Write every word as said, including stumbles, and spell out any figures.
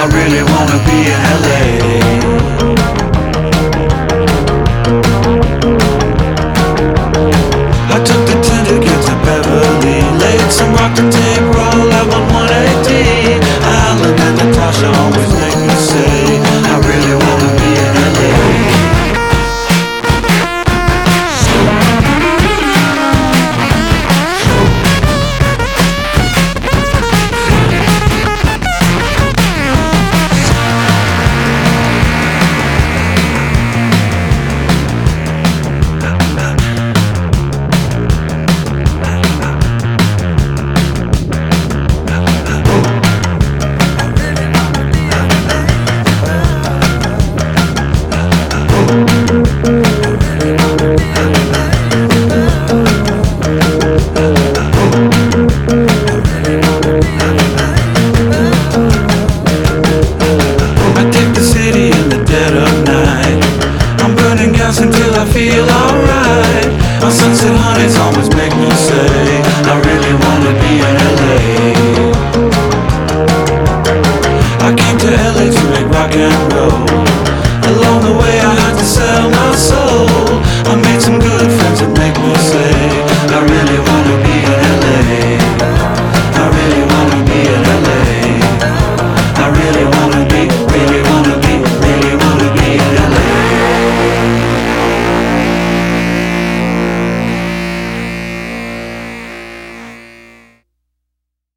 I really wanna be in L A. I took the ten to get to Beverly, laid some rock to tape, roll out on one eighty. Alan and Natasha always make me say, I really wanna be in L A. Until I feel alright. My sunset honeys always make me say, I really wanna be in L A.